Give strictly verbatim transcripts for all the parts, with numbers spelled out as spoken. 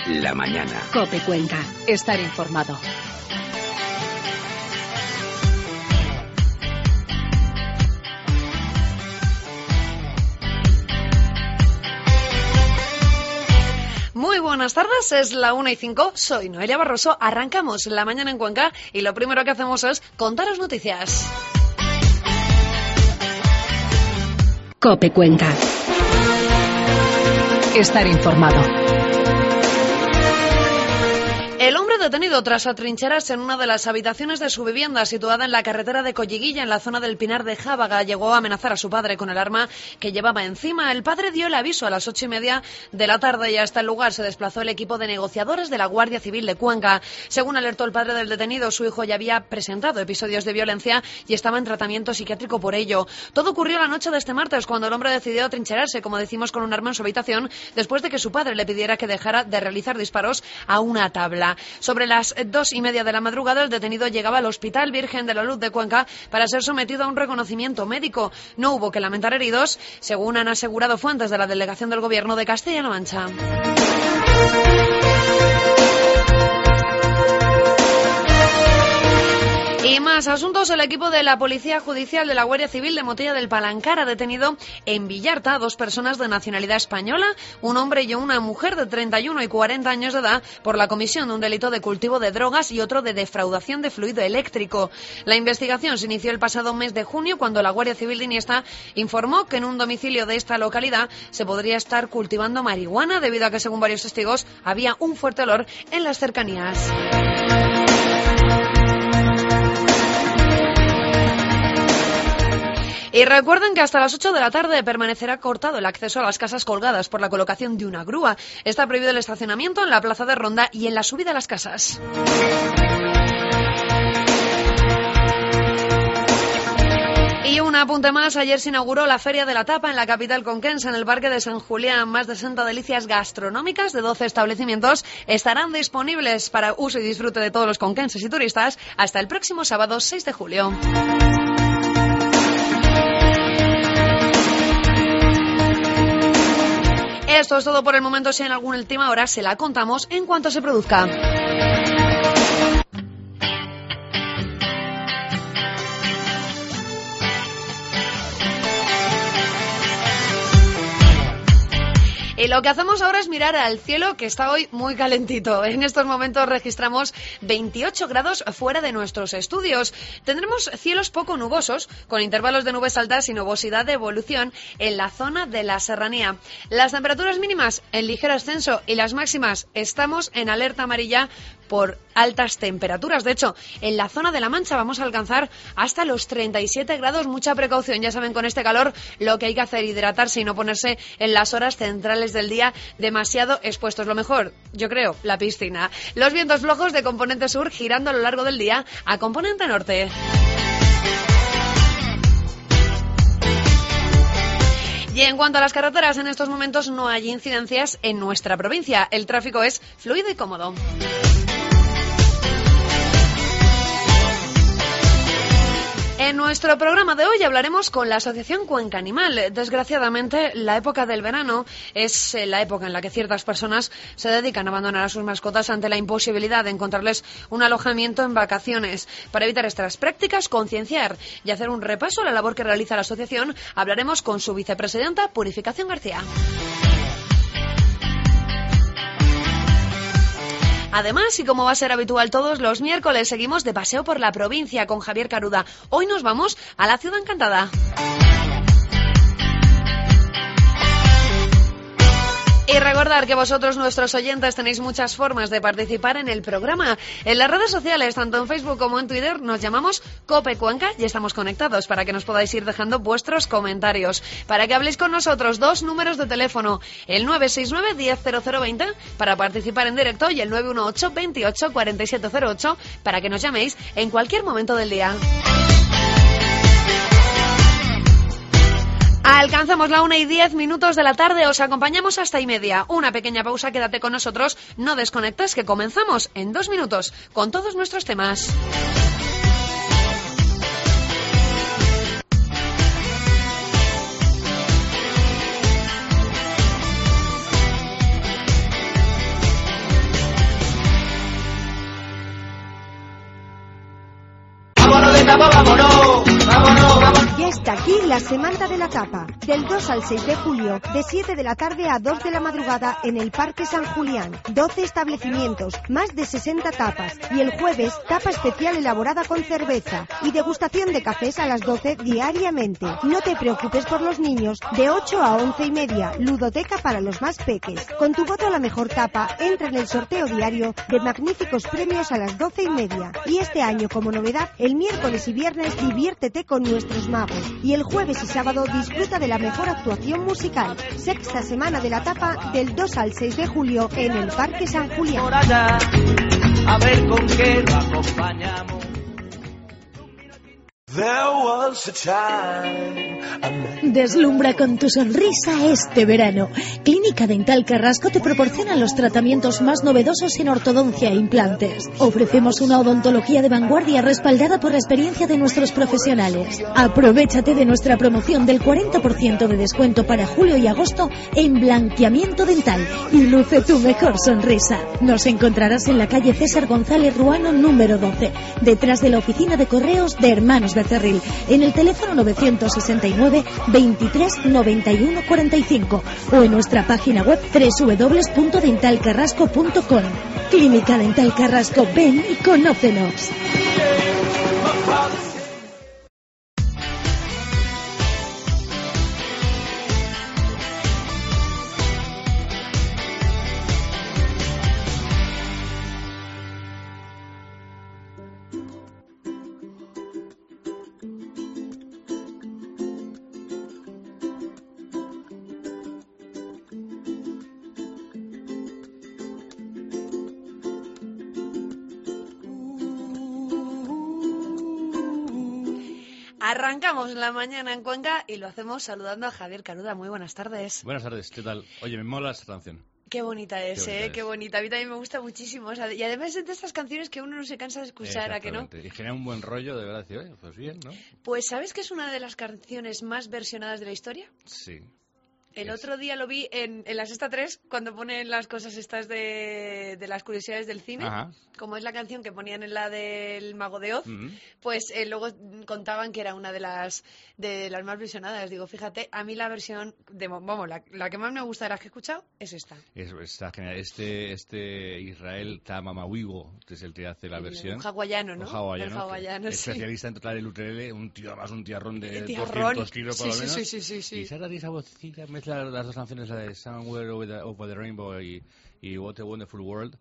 la mañana. COPE Cuenca. Estar informado. Muy buenas tardes, es la una y cinco, soy Noelia Barroso, arrancamos la mañana en Cuenca y lo primero que hacemos es contaros noticias. COPE Cuenca. Estar informado. El hombre detenido tras atrincherarse en una de las habitaciones de su vivienda situada en la carretera de Colliguilla, en la zona del Pinar de Jábaga, llegó a amenazar a su padre con el arma que llevaba encima. El padre dio el aviso a las ocho y media de la tarde y hasta el lugar se desplazó el equipo de negociadores de la Guardia Civil de Cuenca. Según alertó el padre del detenido, su hijo ya había presentado episodios de violencia y estaba en tratamiento psiquiátrico por ello. Todo ocurrió la noche de este martes, cuando el hombre decidió atrincherarse, como decimos, con un arma en su habitación, después de que su padre le pidiera que dejara de realizar disparos a una tabla. Sobre las dos y media de la madrugada, el detenido llegaba al Hospital Virgen de la Luz de Cuenca para ser sometido a un reconocimiento médico. No hubo que lamentar heridos, según han asegurado fuentes de la Delegación del Gobierno de Castilla-La Mancha. Y más asuntos. El equipo de la Policía Judicial de la Guardia Civil de Motilla del Palancar ha detenido en Villarta a dos personas de nacionalidad española, un hombre y una mujer de treinta y uno y cuarenta años de edad, por la comisión de un delito de cultivo de drogas y otro de defraudación de fluido eléctrico. La investigación se inició el pasado mes de junio, cuando la Guardia Civil de Iniesta informó que en un domicilio de esta localidad se podría estar cultivando marihuana, debido a que, según varios testigos, había un fuerte olor en las cercanías. Y recuerden que hasta las ocho de la tarde permanecerá cortado el acceso a las casas colgadas por la colocación de una grúa. Está prohibido el estacionamiento en la plaza de Ronda y en la subida a las casas. Y un apunte más, ayer se inauguró la Feria de la Tapa en la capital conquense, en el Parque de San Julián. Más de sesenta delicias gastronómicas de doce establecimientos estarán disponibles para uso y disfrute de todos los conquenses y turistas hasta el próximo sábado seis de julio. Esto es todo por el momento. Si hay alguna última hora, se la contamos en cuanto se produzca. Y lo que hacemos ahora es mirar al cielo, que está hoy muy calentito. En estos momentos registramos veintiocho grados fuera de nuestros estudios. Tendremos cielos poco nubosos, con intervalos de nubes altas y nubosidad de evolución en la zona de la serranía. Las temperaturas mínimas en ligero ascenso y las máximas estamos en alerta amarilla por altas temperaturas. De hecho, en la zona de La Mancha vamos a alcanzar hasta los treinta y siete grados. Mucha precaución, ya saben, con este calor lo que hay que hacer, hidratarse y no ponerse en las horas centrales del día demasiado expuestos. Lo mejor, yo creo, la piscina. Los vientos flojos de componente sur girando a lo largo del día a componente norte. Y en cuanto a las carreteras, en estos momentos no hay incidencias en nuestra provincia. El tráfico es fluido y cómodo. En nuestro programa de hoy hablaremos con la Asociación Cuenca Animal. Desgraciadamente, la época del verano es la época en la que ciertas personas se dedican a abandonar a sus mascotas ante la imposibilidad de encontrarles un alojamiento en vacaciones. Para evitar estas prácticas, concienciar y hacer un repaso a la labor que realiza la asociación, hablaremos con su vicepresidenta, Purificación García. Además, y como va a ser habitual todos los miércoles, seguimos de paseo por la provincia con Javier Caruda. Hoy nos vamos a la Ciudad Encantada. Y recordar que vosotros, nuestros oyentes, tenéis muchas formas de participar en el programa. En las redes sociales, tanto en Facebook como en Twitter, nos llamamos COPE Cuenca y estamos conectados para que nos podáis ir dejando vuestros comentarios. Para que habléis con nosotros, dos números de teléfono, el nueve seis nueve, diez cero cero veinte para participar en directo y el nueve uno ocho, veintiocho, cuarenta y siete cero ocho para que nos llaméis en cualquier momento del día. Alcanzamos la una y diez minutos de la tarde, os acompañamos hasta y media. Una pequeña pausa, quédate con nosotros, no desconectes, que comenzamos en dos minutos con todos nuestros temas. Está aquí la Semana de la Tapa, del dos al seis de julio, de siete de la tarde a dos de la madrugada en el Parque San Julián. doce establecimientos, más de sesenta tapas. Y el jueves, tapa especial elaborada con cerveza y degustación de cafés a las doce diariamente. No te preocupes por los niños, de ocho a once y media, ludoteca para los más peques. Con tu voto a la mejor tapa, entra en el sorteo diario de magníficos premios a las doce y media. Y este año, como novedad, el miércoles y viernes diviértete con nuestros magos. Y el jueves y sábado disfruta de la mejor actuación musical. Sexta Semana de la Tapa, del dos al seis de julio en el Parque San Julián. Por allá, a ver con qué lo acompañamos. Deslumbra con tu sonrisa este verano. Clínica Dental Carrasco te proporciona los tratamientos más novedosos en ortodoncia e implantes. Ofrecemos una odontología de vanguardia respaldada por la experiencia de nuestros profesionales. Aprovéchate de nuestra promoción del cuarenta por ciento de descuento para julio y agosto en blanqueamiento dental y luce tu mejor sonrisa. Nos encontrarás en la calle César González Ruano número doce, detrás de la oficina de correos de Hermanos Becerril, en el teléfono novecientos sesenta y nueve, veintitrés, noventa y uno, cuarenta y cinco o en nuestra página web doble u doble u doble u punto dental carrasco punto com. Clínica Dental Carrasco, ven y conócenos. Arrancamos la mañana en Cuenca y lo hacemos saludando a Javier Caruda. Muy buenas tardes. Buenas tardes, ¿qué tal? Oye, me mola esta canción. Qué bonita es, qué bonita ¿eh? Es. Qué bonita. A mí también me gusta muchísimo. O sea, y además es de estas canciones que uno no se cansa de escuchar, ¿a que no? Y genera un buen rollo, de verdad. Decir, oye, pues bien, ¿no? Pues ¿sabes que es una de las canciones más versionadas de la historia? Sí. El es. otro día lo vi en, en la Sexta tres, cuando ponen las cosas estas de, de las curiosidades del cine. Ajá. Como es la canción que ponían en la del Mago de Oz, Uh-huh. pues eh, luego contaban que era una de las de las más versionadas. Digo, fíjate, a mí la versión, de, vamos, la, la que más me gusta de las que he escuchado es esta. Es, está genial. Este, este Israel Tamamawigo, que es el que hace la El, versión. Un hawaiano, ¿no? Un hawaiano. El hawaiano, sí. Especialista en tocar el ukelele, un tío más un tiarrón de El tiarrón. doscientos kilos por Sí, lo sí, menos. sí, sí, sí, sí. Y Sara esa vocecilla mezcla las dos canciones, la de Somewhere Over the, Over the Rainbow y, y What a Wonderful World,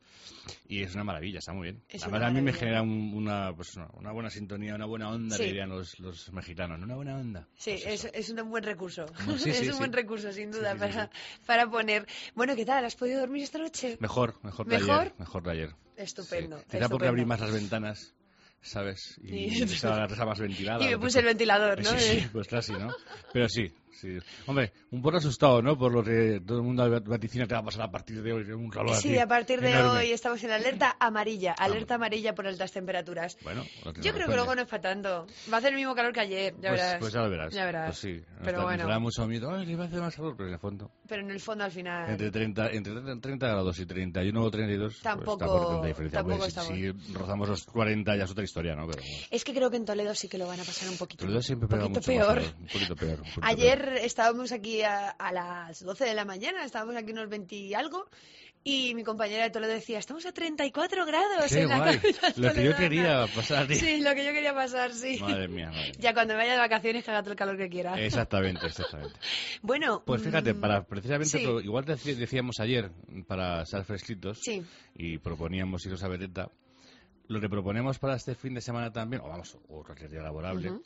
y es una maravilla, está muy bien. Es Además, una a mí me maravilla. genera un, una, pues una, una buena sintonía, una buena onda, Sí. dirían los, los mexicanos, ¿no? Una buena onda. Sí, Pues es, eso. es un buen recurso. Sí, es sí, un sí. buen recurso, sin duda, Sí, sí, sí, para, sí. para poner. Bueno, ¿qué tal? ¿Has podido dormir esta noche? Mejor, mejor de ¿Mejor? ayer. Mejor de ayer. Estupendo. Sí. Quizá porque estupendo. abrí más las ventanas, ¿sabes? Y, Y- estaba la casa más ventilada. Y me lo que puse el fue. ventilador, ¿no? Sí, sí, pues casi, ¿no? Pero sí, sí. Hombre, un poco asustado, ¿no? Por lo que todo el mundo vaticina que va a pasar a partir de hoy, un calor Sí, así a partir de enorme. hoy estamos en alerta amarilla, alerta amarilla por altas temperaturas. Bueno, lo que Yo nos creo que luego no responde. es para tanto. Va a hacer el mismo calor que ayer, ya Pues, verás. pues ya lo verás. Ya verás. Pues sí. Pero Nos bueno. da mucho miedo. Ay, le va a hacer más calor, pero en el fondo. Pero en el fondo al final... Entre treinta, entre treinta grados y treinta y uno o treinta y dos, Tampoco- pues tampoco hay tanta diferencia. tampoco Pues, estamos. si, si rozamos los cuarenta ya es otra historia, ¿no? Pero, bueno. Es que creo que en Toledo sí que lo van a pasar un poquito. Toledo siempre un pega poquito mucho peor. más calor, un poquito peor. un poquito Ayer peor. estábamos aquí a, a las doce de la mañana, estábamos aquí unos veinte y algo, y mi compañera de Toledo decía, estamos a treinta y cuatro grados Qué en la guay. capital Lo que yo toledana". quería pasar. tío. Sí, lo que yo quería pasar, sí. Madre mía, madre mía. Ya cuando me vaya de vacaciones, que haga todo el calor que quiera. Exactamente, exactamente. Bueno, Pues fíjate, mm, para precisamente, sí. pro- igual deci- decíamos ayer, para estar fresquitos, Sí. y proponíamos irnos a Beteta, lo que proponemos para este fin de semana también, o vamos, otro día laborable, Ujú.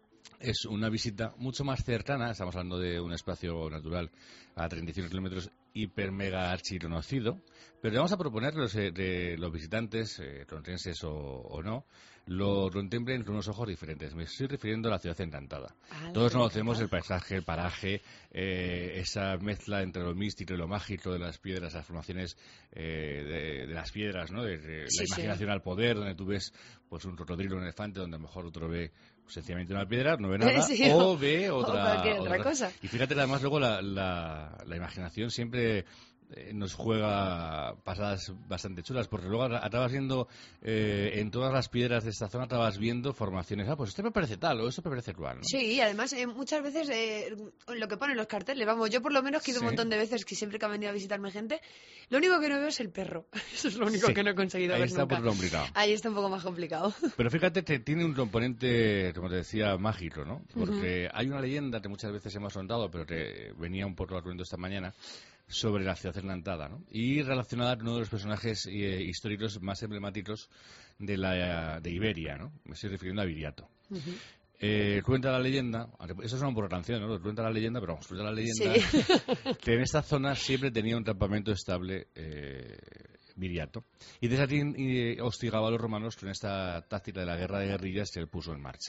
es una visita mucho más cercana, estamos hablando de un espacio natural a treinta y cinco kilómetros, hiper mega archiconocido, pero le vamos a proponer los, eh, de los visitantes, eh, torontenses o, o no, lo contemplen con unos ojos diferentes. Me estoy refiriendo a la ciudad encantada. Ah, la Todos ciudad conocemos el encantada. paisaje, el paraje, eh, esa mezcla entre lo místico y lo mágico de las piedras, las formaciones eh, de, de las piedras, ¿no? De, de Sí, la sí. imaginación al poder, donde tú ves pues un cocodrilo, un elefante, donde a lo mejor otro ve pues, sencillamente una piedra, no ve nada, Sí, o o- ve o otra, cualquier otra cosa. Y fíjate, además, luego la, la, la imaginación siempre eh, nos juega pasadas bastante chulas, porque luego acabas viendo eh, en todas las piedras de esta zona, acabas viendo formaciones. Ah, pues este me parece tal o esto me parece cual, ¿no? Sí, y además eh, muchas veces eh, lo que ponen los carteles, vamos, yo por lo menos que he ido Sí. un montón de veces, que siempre que ha venido a visitarme gente, lo único que no veo es el perro. Eso es lo único Sí. que no he conseguido Ahí ver está nunca. por lo complicado. Ahí está un poco más complicado. Pero fíjate que tiene un componente, como te decía, mágico, ¿no? Porque hay una leyenda que muchas veces hemos contado, pero que venía un poco al cuento esta mañana, sobre la ciudad encantada, ¿no? Y relacionada con uno de los personajes eh, históricos más emblemáticos de la de Iberia, ¿no? Me estoy refiriendo a Viriato. Uh-huh. Eh, cuenta la leyenda, eso es una por canción, ¿no? Cuenta la leyenda, pero vamos, cuenta la leyenda Sí. que en esta zona siempre tenía un campamento estable eh, Viriato. Y desde aquí eh, hostigaba a los romanos con esta táctica de la guerra de guerrillas que él puso en marcha.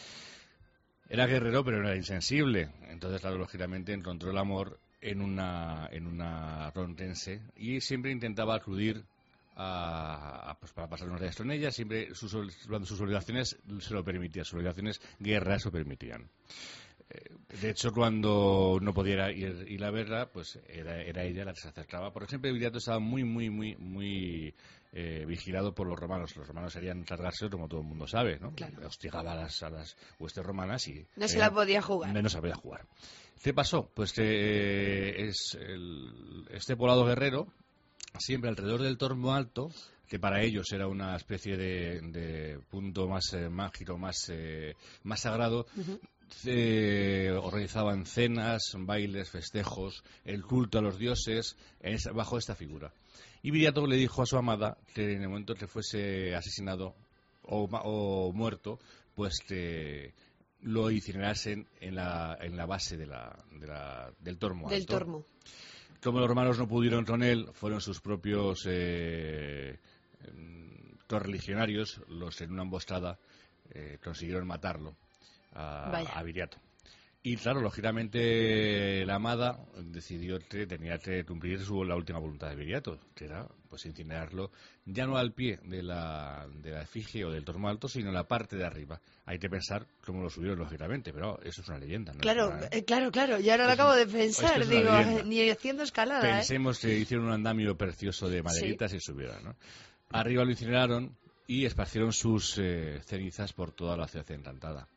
Era guerrero, pero no era insensible. Entonces, claro, lógicamente encontró el amor en una, en una rontense y siempre intentaba acudir a, a, pues para pasar unos días con ella, siempre sus, cuando sus obligaciones se lo permitían, sus obligaciones guerreras se lo permitían. Eh, de hecho, cuando no podía ir, ir a verla, pues era, era ella la que se acercaba. Por ejemplo, Viriato estaba muy, muy, muy, muy eh, vigilado por los romanos. Los romanos querían cargarse, como todo el mundo sabe, ¿no? Claro. Hostigaba a las, a las huestes romanas y... No se eh, la podía jugar. No, no sabía jugar. ¿Qué pasó? Pues que eh, es el, este poblado guerrero, siempre alrededor del Tormo Alto, que para ellos era una especie de, de punto más eh, mágico, más, eh, más sagrado, Uh-huh. eh, organizaban cenas, bailes, festejos, el culto a los dioses, en esa, bajo esta figura. Y Viriato le dijo a su amada que en el momento que fuese asesinado o, o muerto, pues que lo incinerasen en la, en la base de la, de la, del Tormo Del Alto. Tormo. Como los romanos no pudieron con él, fueron sus propios eh, correligionarios los en una emboscada eh, consiguieron matarlo a, a Viriato. Y claro, lógicamente la amada decidió que tenía que cumplir su, la última voluntad de Viriato, que era pues incinerarlo ya no al pie de la, de la efigie o del Tormo Alto, sino en la parte de arriba. Hay que pensar cómo lo subieron, lógicamente, pero eso es una leyenda, ¿no? Claro, Una, ¿eh? eh, claro, claro. Y ahora lo acabo de pensar, es una digo, leyenda. ni haciendo escalada, ¿eh? Pensemos que hicieron un andamio precioso de maderitas sí. y subieron, ¿no? Arriba lo incineraron y esparcieron sus eh, cenizas por toda la ciudad encantada.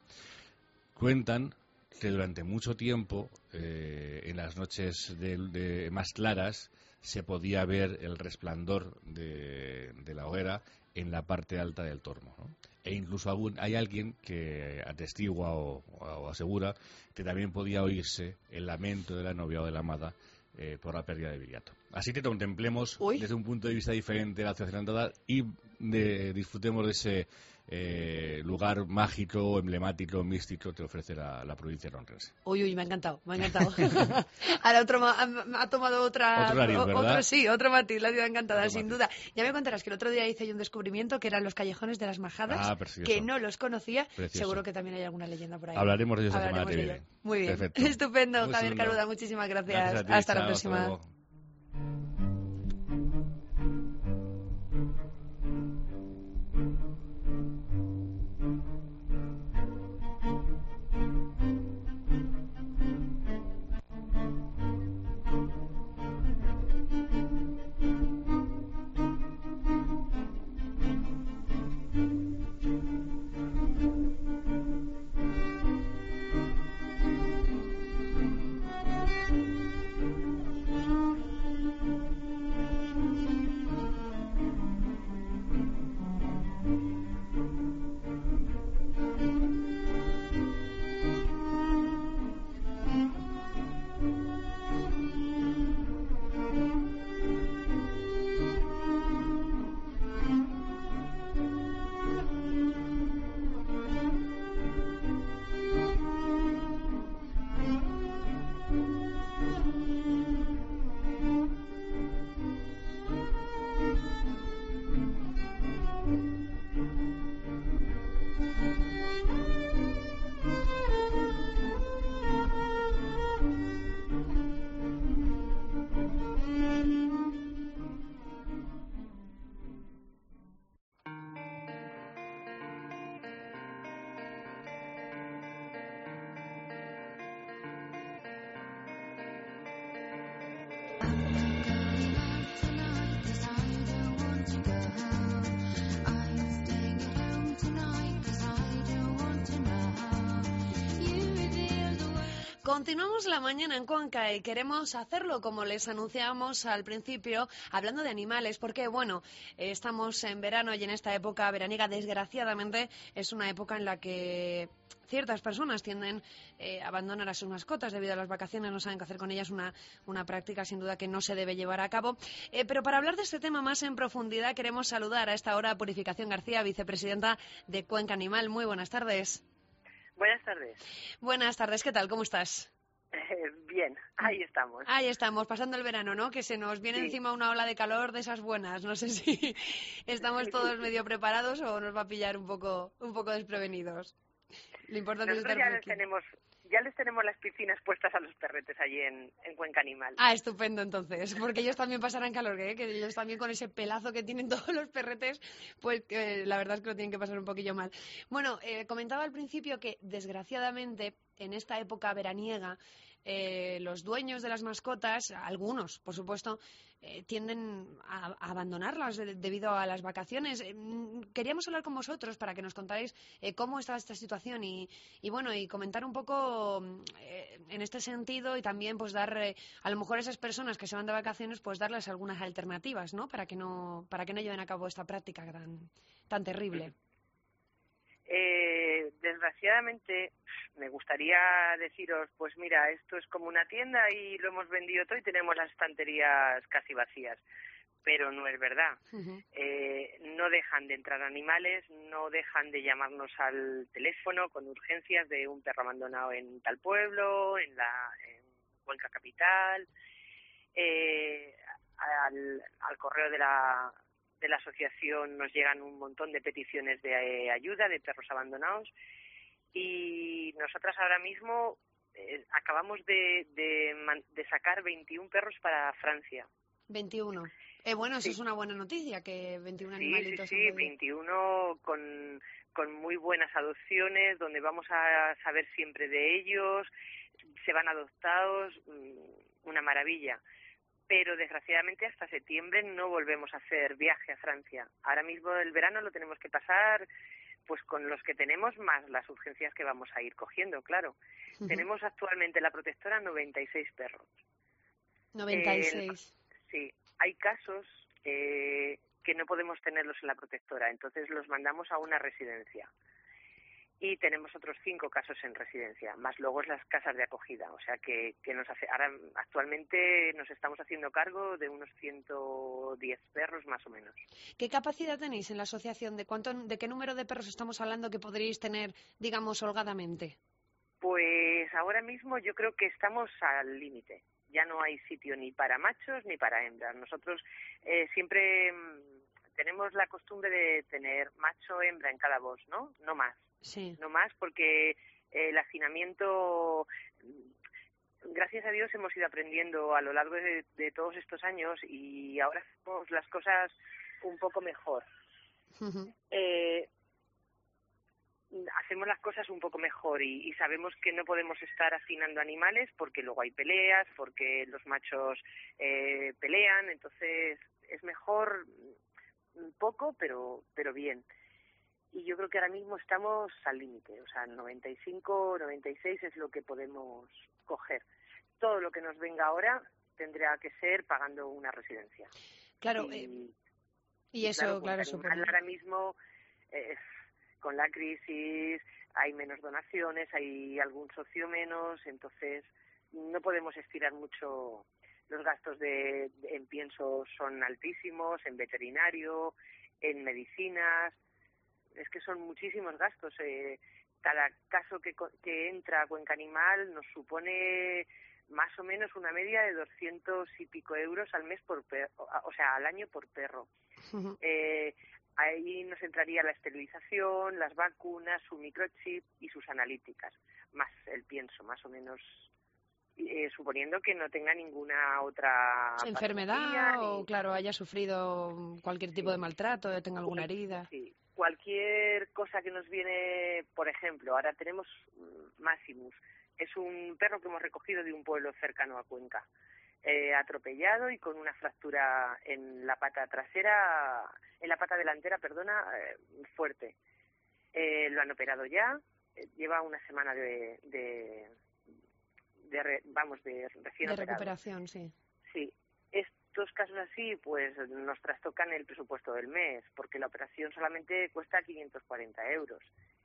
Cuentan que durante mucho tiempo, eh, en las noches de, de más claras, se podía ver el resplandor de, de la hoguera en la parte alta del Tormo, ¿no? E incluso algún, hay alguien que atestigua o, o asegura que también podía oírse el lamento de la novia o de la amada eh, por la pérdida de Viriato. Así que contemplemos Uy. desde un punto de vista diferente la ciudad encantada y de, disfrutemos de ese eh, lugar mágico, emblemático, místico que ofrece la, la provincia de Ronrense. Uy, uy, me ha encantado, me ha encantado. Ahora otro ha, ha tomado otra... Otro horario, ¿verdad? Otro, sí, otro matiz, la ciudad encantada, Otro sin matiz. duda. Ya me contarás que el otro día hice yo un descubrimiento que eran los callejones de las majadas, ah, que no los conocía. Precioso. Seguro que también hay alguna leyenda por ahí. Hablaremos de ellos la Hablaremos semana que de viene. Muy bien, Perfecto. estupendo, Muy Javier chulo. Caruda, muchísimas gracias. Gracias a ti, hasta chao, la próxima. hasta luego. Continuamos la mañana en Cuenca y queremos hacerlo como les anunciamos al principio, hablando de animales, porque bueno, eh, estamos en verano y en esta época veraniega, desgraciadamente, es una época en la que ciertas personas tienden eh, a abandonar a sus mascotas debido a las vacaciones, no saben qué hacer con ellas, una, una práctica sin duda que no se debe llevar a cabo. Eh, pero para hablar de este tema más en profundidad, queremos saludar a esta hora a Purificación García, vicepresidenta de Cuenca Animal. Muy buenas tardes. Buenas tardes. Buenas tardes, ¿qué tal? ¿Cómo estás? Eh, bien, ahí estamos. Ahí estamos, pasando el verano, ¿no? Que se nos viene Sí. encima una ola de calor de esas buenas. No sé si estamos todos medio preparados o nos va a pillar un poco, un poco desprevenidos. Lo importante Nosotros es estar ya por les aquí. tenemos, ya les tenemos las piscinas puestas a los perretes allí en, en Cuenca Animal. Ah, estupendo entonces, porque ellos también pasarán calor, ¿eh? Que ellos también con ese pelazo que tienen todos los perretes, pues eh, la verdad es que lo tienen que pasar un poquillo mal. Bueno, eh, comentaba al principio que desgraciadamente en esta época veraniega eh, los dueños de las mascotas, algunos por supuesto, eh, tienden a, a abandonarlas de, debido a las vacaciones. Eh, queríamos hablar con vosotros para que nos contáis eh, cómo está esta situación y, y bueno, y comentar un poco eh, en este sentido y también pues dar eh, a lo mejor a esas personas que se van de vacaciones pues darles algunas alternativas, ¿no? Para que no para que no lleven a cabo esta práctica tan tan terrible. Eh, desgraciadamente, me gustaría deciros, pues mira, esto es como una tienda y lo hemos vendido todo y tenemos las estanterías casi vacías. Pero no es verdad. Uh-huh. Eh, no dejan de entrar animales, no dejan de llamarnos al teléfono con urgencias de un perro abandonado en tal pueblo, en la en Cuenca Capital, eh, al, al correo de la de la asociación nos llegan un montón de peticiones de eh, ayuda de perros abandonados y nosotras ahora mismo eh, acabamos de, de, de sacar veintiún perros para Francia. veintiuno. Eh, bueno, eso Sí. es una buena noticia, que veintiún Sí, animalitos. sí, sí, veintiuno con, con muy buenas adopciones, donde vamos a saber siempre de ellos, se van adoptados, una maravilla. Pero desgraciadamente hasta septiembre no volvemos a hacer viaje a Francia. Ahora mismo el verano lo tenemos que pasar pues con los que tenemos más las urgencias que vamos a ir cogiendo, claro. Uh-huh. Tenemos actualmente la protectora noventa y seis perros. noventa y seis. Eh, sí, hay casos eh, que no podemos tenerlos en la protectora, entonces los mandamos a una residencia. Y tenemos otros cinco casos en residencia, más luego es las casas de acogida. O sea que, que nos hace, ahora actualmente nos estamos haciendo cargo de unos ciento diez perros más o menos. ¿Qué capacidad tenéis en la asociación? ¿De cuánto, de qué número de perros estamos hablando que podríais tener, digamos, holgadamente? Pues ahora mismo yo creo que estamos al límite. Ya no hay sitio ni para machos ni para hembras. Nosotros eh, siempre mmm, tenemos la costumbre de tener macho hembra en cada voz, ¿no? No más. Sí. No más porque el hacinamiento, gracias a Dios hemos ido aprendiendo a lo largo de, de todos estos años y ahora hacemos las cosas un poco mejor. Uh-huh. Eh, hacemos las cosas un poco mejor y, y sabemos que no podemos estar hacinando animales porque luego hay peleas, porque los machos eh, pelean, entonces es mejor poco pero pero bien. Y yo creo que ahora mismo estamos al límite, o sea, noventa y cinco, noventa y seis es lo que podemos coger. Todo lo que nos venga ahora tendrá que ser pagando una residencia. Claro, y, eh, y eso, claro, claro supongo. Ahora mismo, eh, con la crisis, hay menos donaciones, hay algún socio menos, entonces no podemos estirar mucho. Los gastos de, de en piensos son altísimos, en veterinario, en medicinas. Es que son muchísimos gastos. Eh, cada caso que, que entra a Cuenca Animal nos supone más o menos una media de doscientos y pico euros al mes por perro, o sea, al año por perro. Uh-huh. Eh, ahí nos entraría la esterilización, las vacunas, su microchip y sus analíticas, más el pienso, más o menos, eh, suponiendo que no tenga ninguna otra enfermedad o, ni... claro, haya sufrido cualquier tipo sí. de maltrato, o tenga alguna herida. Sí. Cualquier cosa que nos viene, por ejemplo, ahora tenemos Maximus, es un perro que hemos recogido de un pueblo cercano a Cuenca, eh, atropellado y con una fractura en la pata trasera, en la pata delantera, perdona, eh, fuerte. Eh, lo han operado ya, eh, lleva una semana de, de, de re, vamos, de recién De operados. recuperación, sí. Sí. Estos casos así, pues nos trastocan el presupuesto del mes, porque la operación solamente cuesta quinientos cuarenta euros.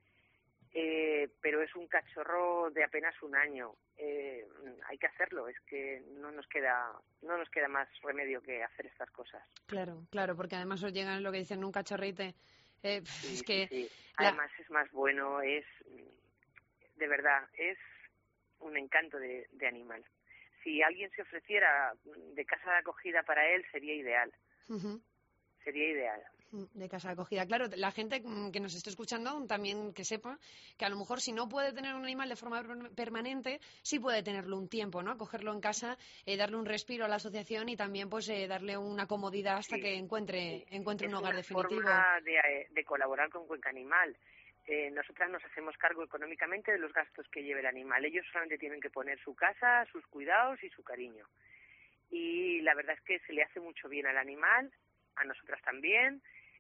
Eh, pero es un cachorro de apenas un año. Eh, hay que hacerlo, es que no nos queda no nos queda más remedio que hacer estas cosas. Claro, claro, porque además os llegan lo que dicen un cachorrite. Eh, Sí, es que sí, sí. la- Además es más bueno, es de verdad, es un encanto de, de animal. Si alguien se ofreciera de casa de acogida para él, sería ideal, Ujú. sería ideal. De casa de acogida. Claro, la gente mm, que nos esté escuchando también que sepa que a lo mejor si no puede tener un animal de forma per- permanente, sí puede tenerlo un tiempo, ¿no? Cogerlo en casa, eh, darle un respiro a la asociación y también pues eh, darle una comodidad hasta Sí, que encuentre encuentre Es un hogar una definitivo. forma de, eh, de colaborar con Cuenca Animal. Eh, nosotras nos hacemos cargo económicamente de los gastos que lleve el animal. Ellos solamente tienen que poner su casa, sus cuidados y su cariño. Y la verdad es que se le hace mucho bien al animal, a nosotras también,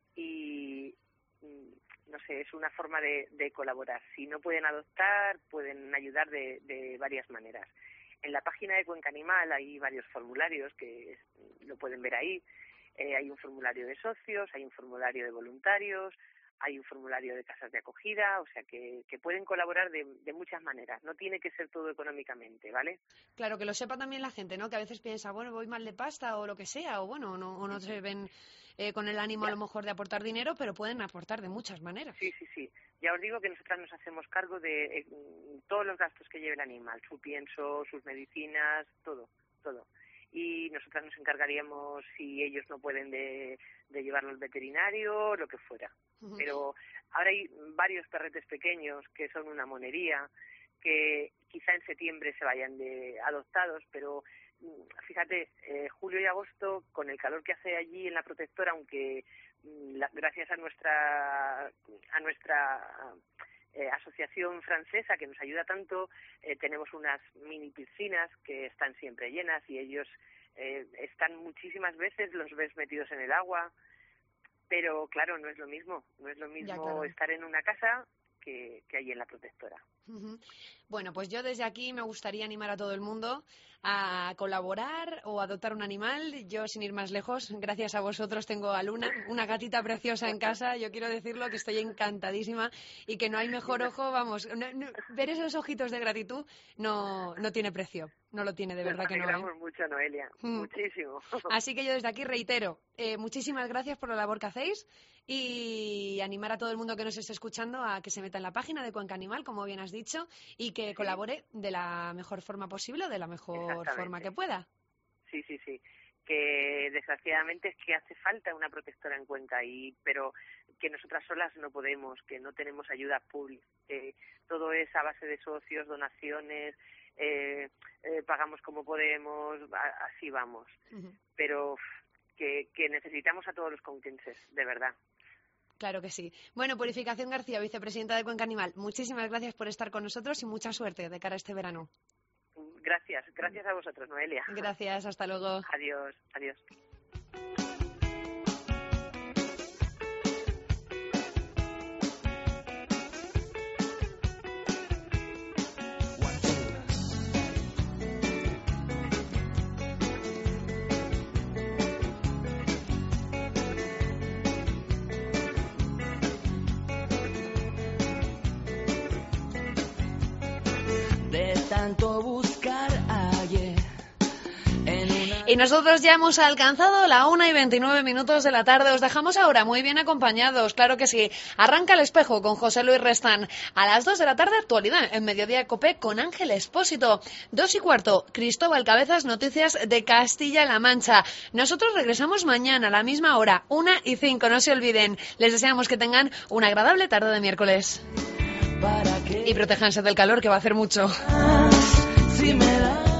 y mm, no sé, es una forma de, de colaborar. Si no pueden adoptar, pueden ayudar de, de varias maneras. En la página de Cuenca Animal hay varios formularios que lo pueden ver ahí. Eh, hay un formulario de socios, hay un formulario de voluntarios, hay un formulario de casas de acogida, o sea que, que pueden colaborar de, de muchas maneras. No tiene que ser todo económicamente, ¿vale? Claro, que lo sepa también la gente, ¿no? Que a veces piensa, bueno, voy mal de pasta o lo que sea, o bueno, no, o no se ven eh, con el ánimo a lo mejor de aportar dinero, pero pueden aportar de muchas maneras. Sí, sí, sí. Ya os digo que nosotras nos hacemos cargo de eh, todos los gastos que lleve el animal, su pienso, sus medicinas, todo, todo. Y nosotras nos encargaríamos, si ellos no pueden, de, de llevarlo al veterinario, lo que fuera. Ujú. Pero ahora hay varios perretes pequeños que son una monería, que quizá en septiembre se vayan de adoptados, pero mm, fíjate, eh, julio y agosto, con el calor que hace allí en la protectora, aunque mm, la, gracias a nuestra a nuestra eh, asociación francesa que nos ayuda tanto, eh, tenemos unas mini piscinas que están siempre llenas y ellos eh, están muchísimas veces, los ves metidos en el agua, pero claro, no es lo mismo, no es lo mismo Ya, claro. estar en una casa que, que ahí en la protectora. Ujú. Bueno, pues yo desde aquí me gustaría animar a todo el mundo a colaborar o adoptar un animal. Yo, sin ir más lejos, gracias a vosotros tengo a Luna, una gatita preciosa en casa. Yo quiero decirlo que estoy encantadísima y que no hay mejor ojo, vamos, no, no, ver esos ojitos de gratitud no, no tiene precio, no lo tiene, de verdad Nos que no. alegramos ¿eh? mucho, Noelia, Mm. muchísimo. Así que yo desde aquí reitero, eh, muchísimas gracias por la labor que hacéis y animar a todo el mundo que nos esté escuchando a que se meta en la página de Cuenca Animal, como bien has dicho, y que Sí. colabore de la mejor forma posible, de la mejor Exactamente. forma que pueda. Sí, sí, sí. Que desgraciadamente es que hace falta una protectora en Cuenca, y, pero que nosotras solas no podemos, que no tenemos ayuda pública. Que todo es a base de socios, donaciones, eh, eh, pagamos como podemos, a- así vamos. Ujú. Pero que, que necesitamos a todos los conquenses, de verdad. Claro que sí. Bueno, Purificación García, vicepresidenta de Cuenca Animal, muchísimas gracias por estar con nosotros y mucha suerte de cara a este verano. Gracias, gracias a vosotros, Noelia. Gracias, hasta luego. Adiós, adiós. De tanto buscar ayer en una... Y nosotros ya hemos alcanzado la una y veintinueve minutos de la tarde. Os dejamos ahora muy bien acompañados, claro que sí. Arranca El Espejo con José Luis Restán. A las dos de la tarde, actualidad en Mediodía Copé con Ángel Expósito. Dos y cuarto, Cristóbal Cabezas, noticias de Castilla-La Mancha. Nosotros regresamos mañana a la misma hora, una y cinco, no se olviden. Les deseamos que tengan una agradable tarde de miércoles. ¿Para qué? Y protéjanse del calor, que va a hacer mucho. Si me das